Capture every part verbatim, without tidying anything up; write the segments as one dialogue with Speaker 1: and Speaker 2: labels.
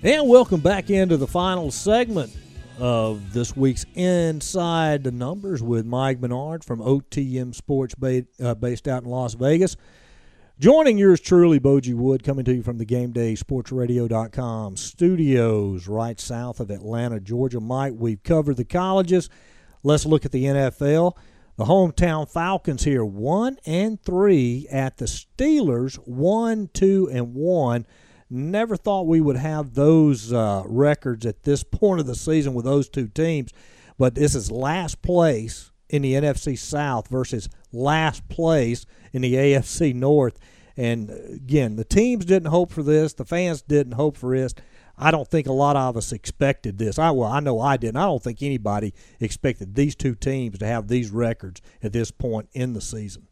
Speaker 1: And welcome back into the final segment of this week's Inside the Numbers with Mike Menard from O T M Sports ba- uh, based out in Las Vegas. Joining yours truly, Bogie Wood, coming to you from the Game Day Sports Radio dot com studios right south of Atlanta, Georgia. Mike, we've covered the colleges. Let's look at the N F L. The hometown Falcons here, one and three at the Steelers, one, two, and one. Never thought we would have those uh, records at this point of the season with those two teams, but this is last place in the N F C South versus last place in the A F C North. And again, the teams didn't hope for this. The fans didn't hope for this. I don't think a lot of us expected this. I well, I know I didn't. I don't think anybody expected these two teams to have these records at this point in the season.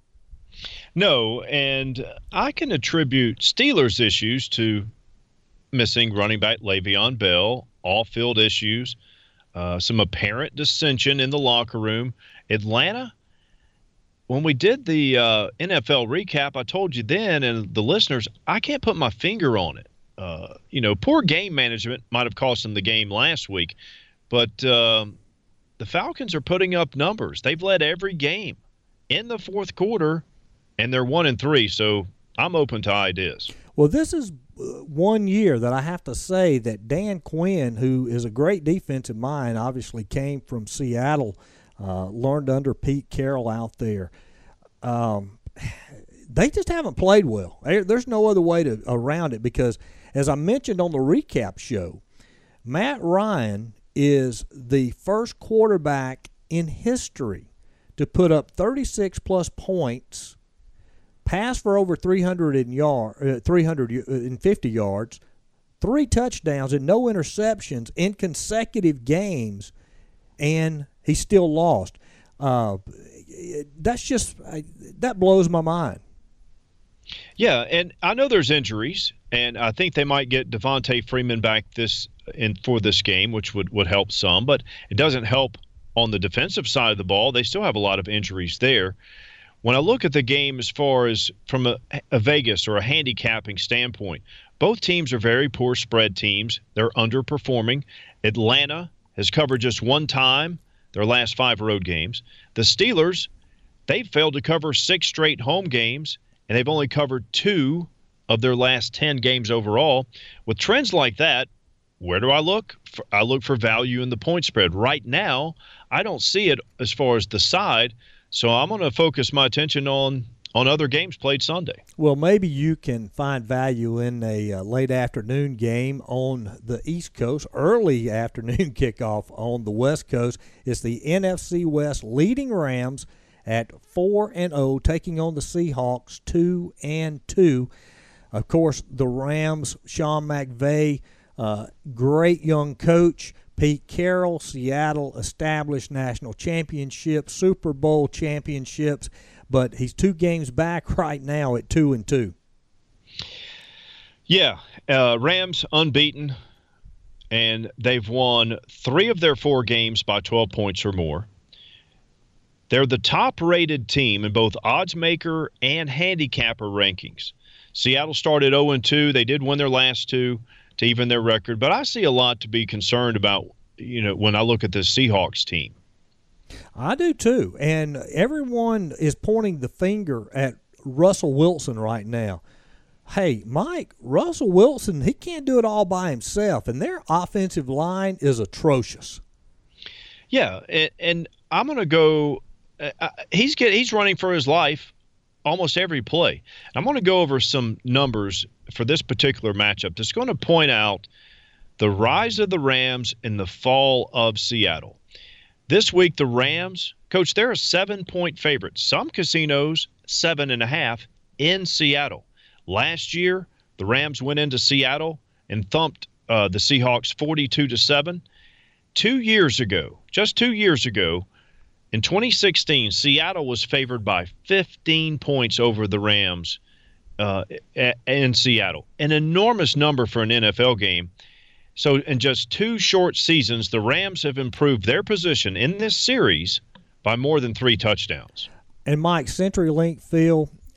Speaker 2: No, and I can attribute Steelers' issues to missing running back Le'Veon Bell, off-field issues, uh, some apparent dissension in the locker room. Atlanta, when we did the uh, N F L recap, I told you then, and the listeners, I can't put my finger on it. Uh, you know, poor game management might have cost them the game last week, but um, the Falcons are putting up numbers. They've led every game in the fourth quarter, and they're one and three, so I'm open to ideas.
Speaker 1: Well, this is one year that I have to say that Dan Quinn, who is a great defensive mind, obviously came from Seattle, uh, learned under Pete Carroll out there. Um, they just haven't played well. There's no other way to around it because, as I mentioned on the recap show, Matt Ryan is the first quarterback in history to put up thirty-six plus points, pass for over three hundred in yard, uh, three hundred fifty yards, three touchdowns, and no interceptions in consecutive games, and he still lost. Uh, that's just that blows my mind.
Speaker 2: Yeah, and I know there's injuries, and I think they might get Devontae Freeman back this in for this game, which would, would help some, but it doesn't help on the defensive side of the ball. They still have a lot of injuries there. When I look at the game as far as from a, a Vegas or a handicapping standpoint, both teams are very poor spread teams. They're underperforming. Atlanta has covered just one time their last five road games. The Steelers, they've failed to cover six straight home games, and they've only covered two of their last ten games overall. With trends like that, where do I look? I look for value in the point spread. Right now, I don't see it as far as the side, so I'm going to focus my attention on, on other games played Sunday.
Speaker 1: Well, maybe you can find value in a uh, late afternoon game on the East Coast, early afternoon kickoff on the West Coast. It's the N F C West leading Rams at four and oh, taking on the Seahawks two and two. Of course, the Rams, Sean McVay, uh, great young coach. Pete Carroll, Seattle established national championships, Super Bowl championships, but he's two games back right now at two and two.
Speaker 2: Yeah, uh, Rams unbeaten, and they've won three of their four games by twelve points or more. They're the top-rated team in both odds-maker and handicapper rankings. Seattle started oh and two. They did win their last two to even their record, but I see a lot to be concerned about, you know, when I look at the Seahawks team.
Speaker 1: I do too, and everyone is pointing the finger at Russell Wilson right now. Hey, Mike, Russell Wilson, he can't do it all by himself, and their offensive line is atrocious.
Speaker 2: Yeah, and, and I'm going to go uh, – he's get, he's running for his life almost every play. I'm going to go over some numbers for this particular matchup that's going to point out the rise of the Rams and the fall of Seattle. This week, the Rams, Coach, they're a seven-point favorite. Some casinos, seven and a half in Seattle. Last year, the Rams went into Seattle and thumped uh, the Seahawks forty-two to seven. Two years ago, just two years ago, in twenty sixteen, Seattle was favored by fifteen points over the Rams uh, in Seattle. An enormous number for an N F L game. So in just two short seasons, the Rams have improved their position in this series by more than three touchdowns.
Speaker 1: And Mike, CenturyLink Field,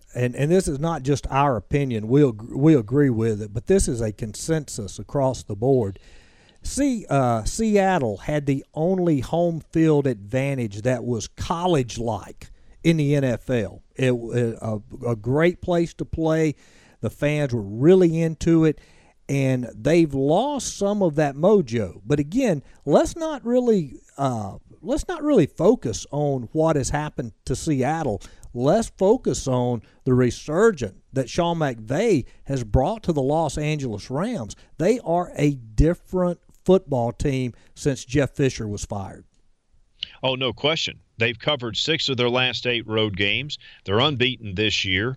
Speaker 1: and, and this is not just our opinion, we'll, we agree with it, but this is a consensus across the board. See, uh, Seattle had the only home field advantage that was college-like in the N F L. It, it a, a great place to play. The fans were really into it, and they've lost some of that mojo. But again, let's not really uh, let's not really focus on what has happened to Seattle. Let's focus on the resurgence that Sean McVay has brought to the Los Angeles Rams. They are a different football team since Jeff Fisher was fired.
Speaker 2: Oh, no question. They've covered six of their last eight road games. They're unbeaten this year.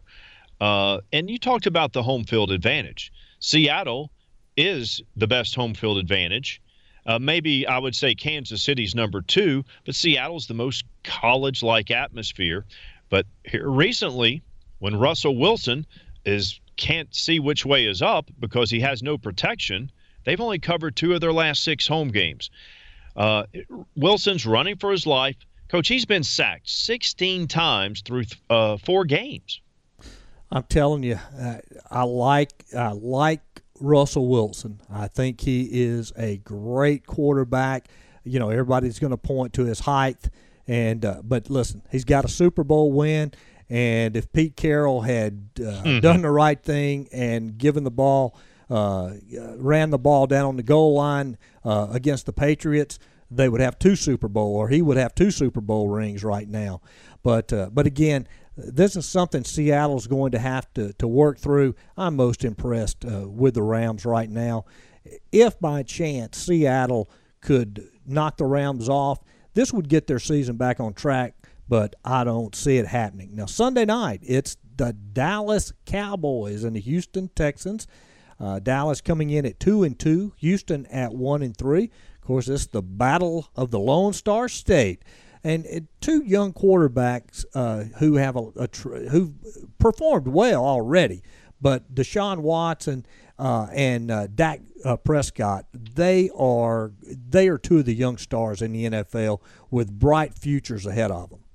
Speaker 2: Uh, and you talked about the home field advantage. Seattle is the best home field advantage. Uh, maybe I would say Kansas City's number two, but Seattle's the most college-like atmosphere. But here recently, when Russell Wilson is can't see which way is up because he has no protection, they've only covered two of their last six home games. Uh, Wilson's running for his life. Coach, he's been sacked sixteen times through uh, four games.
Speaker 1: I'm telling you, uh, I like I like Russell Wilson. I think he is a great quarterback. You know, everybody's going to point to his height, and uh, but listen, he's got a Super Bowl win. And if Pete Carroll had uh, mm-hmm. done the right thing and given the ball, uh, ran the ball down on the goal line uh, against the Patriots, they would have two Super Bowl, or he would have two Super Bowl rings right now. But uh, but again, this is something Seattle's going to have to, to work through. I'm most impressed uh, with the Rams right now. If by chance Seattle could knock the Rams off, this would get their season back on track, but I don't see it happening. Now, Sunday night, it's the Dallas Cowboys and the Houston Texans. Uh, Dallas coming in at two and two, Houston at one and three. Of course, it's the battle of the Lone Star State. And it, two young quarterbacks uh, who have a, a tr- who performed well already, but Deshaun Watson uh, and uh, Dak uh, Prescott, they are they are two of the young stars in the N F L with bright futures ahead of them.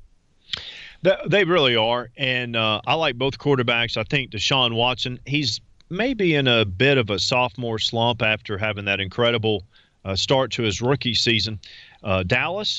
Speaker 2: They really are, and uh, I like both quarterbacks. I think Deshaun Watson, he's maybe in a bit of a sophomore slump after having that incredible uh, start to his rookie season. Uh, Dallas,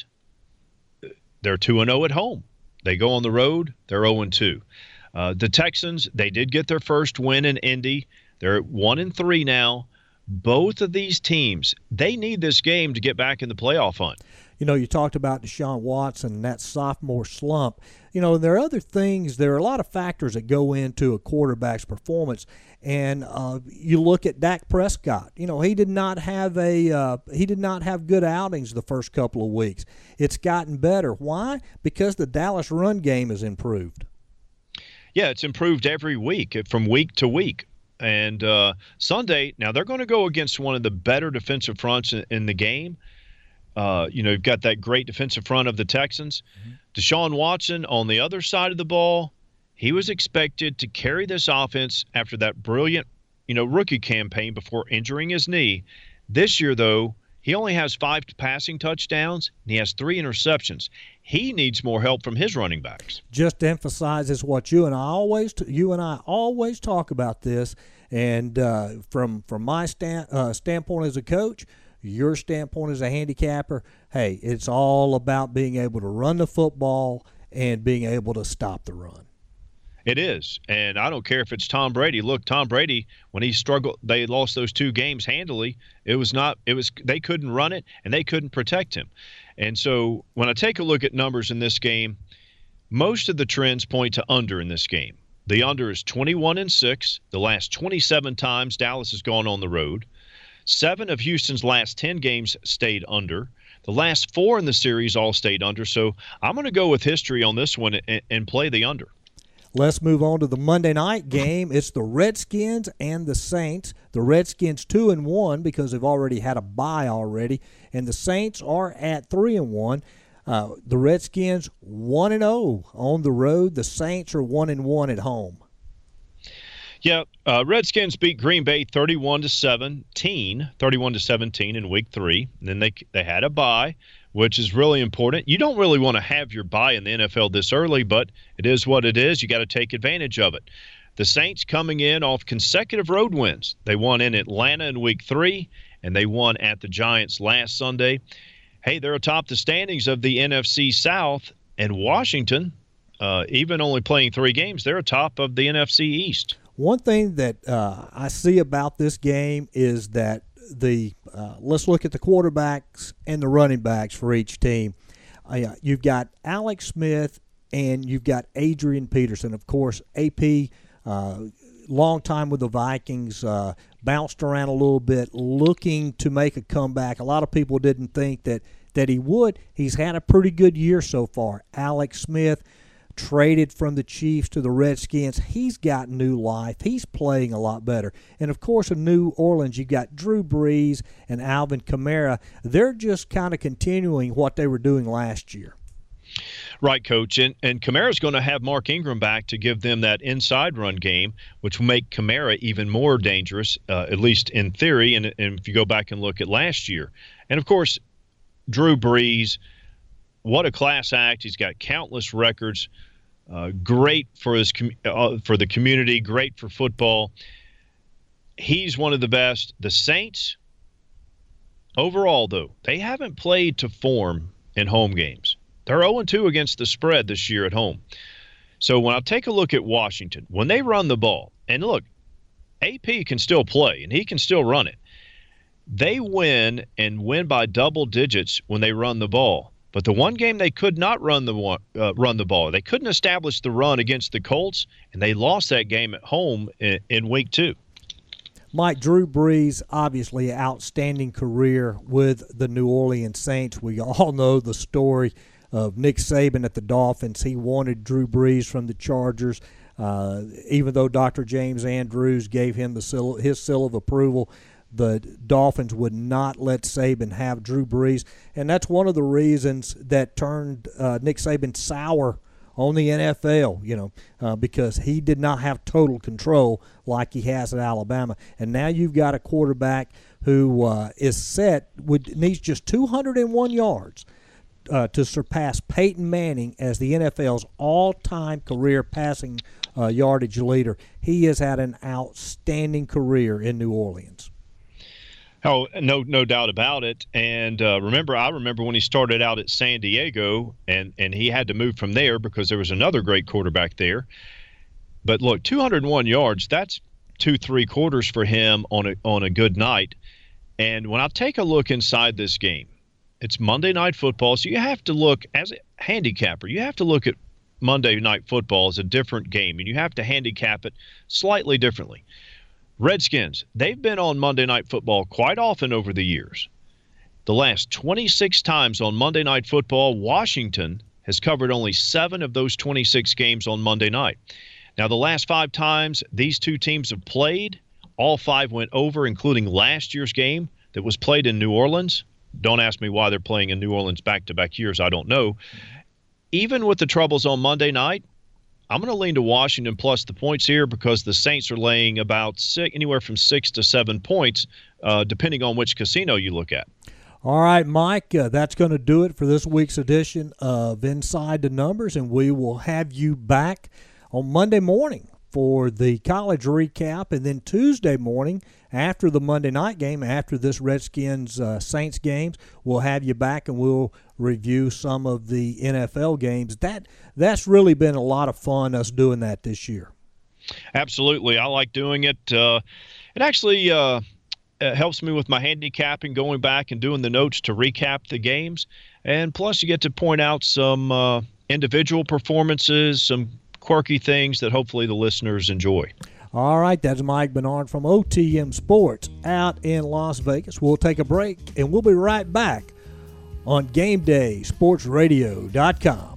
Speaker 2: they're two and oh at home. They go on the road, they're oh and two. Uh, the Texans, they did get their first win in Indy. They're one and three now. Both of these teams, they need this game to get back in the playoff hunt.
Speaker 1: You know, you talked about Deshaun Watson and that sophomore slump. You know, there are other things, there are a lot of factors that go into a quarterback's performance. And uh, you look at Dak Prescott. You know, he did not have a uh, he did not have good outings the first couple of weeks. It's gotten better. Why? Because the Dallas run game has improved.
Speaker 2: Yeah, it's improved every week, from week to week. And uh, Sunday, now they're going to go against one of the better defensive fronts in, in the game. Uh, you know, you've got that great defensive front of the Texans. Mm-hmm. Deshaun Watson on the other side of the ball, he was expected to carry this offense after that brilliant, you know, rookie campaign before injuring his knee. This year, though, he only has five passing touchdowns, and he has three interceptions. He needs more help from his running backs.
Speaker 1: Just emphasizes what you and I always, you and I always talk about this, and uh, from from my stand, uh, standpoint as a coach, your standpoint as a handicapper, hey, it's all about being able to run the football and being able to stop the run.
Speaker 2: It is, and I don't care if it's Tom Brady. Look, Tom Brady, when he struggled, they lost those two games handily. It was not, it was, they couldn't run it and they couldn't protect him. And so when I take a look at numbers in this game, most of the trends point to under in this game. The under is twenty-one and six. The last twenty-seven times Dallas has gone on the road. Seven of Houston's last ten games stayed under. The last four in the series all stayed under. So I'm going to go with history on this one and, and play the under.
Speaker 1: Let's move on to the Monday night game. It's the Redskins and the Saints. The Redskins two and one because they've already had a bye already, and the Saints are at three and one. Uh, the Redskins one and zero on the road. The Saints are one and one at home.
Speaker 2: Yeah, uh, Redskins beat Green Bay thirty-one to seventeen, thirty-one to seventeen in Week Three. And then they they had a bye. which is really important. You don't really want to have your bye in the N F L this early, but it is what it is. You got to take advantage of it. The Saints coming in off consecutive road wins. They won in Atlanta in week three, and they won at the Giants last Sunday. Hey, they're atop the standings of the N F C South, and Washington, uh, even only playing three games, they're atop of the N F C East.
Speaker 1: One thing that uh, I see about this game is that the uh, let's look at the quarterbacks and the running backs for each team. Uh, you've got Alex Smith and you've got Adrian Peterson. Of course, A P, uh, long time with the Vikings, uh, bounced around a little bit, looking to make a comeback. A lot of people didn't think that, that he would. He's had a pretty good year so far. Alex Smith, traded from the Chiefs to the Redskins. He's got new life. He's playing a lot better. And, of course, in New Orleans, you've got Drew Brees and Alvin Kamara. They're just kind of continuing what they were doing last year.
Speaker 2: Right, Coach. And, and Kamara's going to have Mark Ingram back to give them that inside run game, which will make Kamara even more dangerous, uh, at least in theory, and, and if you go back and look at last year. And, of course, Drew Brees, what a class act. He's got countless records. Uh, great for his uh, for the community, great for football. He's one of the best. The Saints, overall, though, they haven't played to form in home games. They're oh and two against the spread this year at home. So when I take a look at Washington, when they run the ball, and look, A P can still play, and he can still run it. They win and win by double digits when they run the ball. But the one game they could not run the uh, run the ball, they couldn't establish the run against the Colts, and they lost that game at home in, in week two.
Speaker 1: Mike, Drew Brees, obviously an outstanding career with the New Orleans Saints. We all know the story of Nick Saban at the Dolphins. He wanted Drew Brees from the Chargers, uh, even though Doctor James Andrews gave him the seal, his seal of approval. The Dolphins would not let Saban have Drew Brees, and that's one of the reasons that turned uh, Nick Saban sour on the N F L, you know, uh, because he did not have total control like he has at Alabama. And now you've got a quarterback who uh, is set, with, needs just two hundred one yards uh, to surpass Peyton Manning as the N F L's all-time career passing uh, yardage leader. He has had an outstanding career in New Orleans.
Speaker 2: Oh, no, no doubt about it. And uh, remember, I remember when he started out at San Diego, and, and he had to move from there because there was another great quarterback there. But look, two hundred one yards, that's two, three quarters for him on a, on a good night. And when I take a look inside this game, it's Monday Night Football, so you have to look, as a handicapper, you have to look at Monday Night Football as a different game, and you have to handicap it slightly differently. Redskins, they've been on Monday Night Football quite often over the years. The last twenty-six times on Monday Night Football, Washington has covered only seven of those twenty-six games on Monday night. Now, the last five times these two teams have played, all five went over, including last year's game that was played in New Orleans. Don't ask me why they're playing in New Orleans back-to-back years. I don't know. Even with the troubles on Monday night, I'm going to lean to Washington plus the points here because the Saints are laying about six, anywhere from six to seven points, uh, depending on which casino you look at.
Speaker 1: All right, Mike, uh, that's going to do it for this week's edition of Inside the Numbers, and we will have you back on Monday morning for the college recap, and then Tuesday morning after the Monday night game, after this Redskins uh, Saints games, we'll have you back and we'll review some of the N F L games. That that's really been a lot of fun, us doing that this year.
Speaker 2: Absolutely, I like doing it. Uh, it actually uh, it helps me with my handicapping, going back and doing the notes to recap the games, and plus you get to point out some uh, individual performances, some quirky things that hopefully the listeners enjoy.
Speaker 1: All right, that's Mike Bernard from O T M Sports out in Las Vegas. We'll take a break, and we'll be right back on Game Day Sports Radio dot com.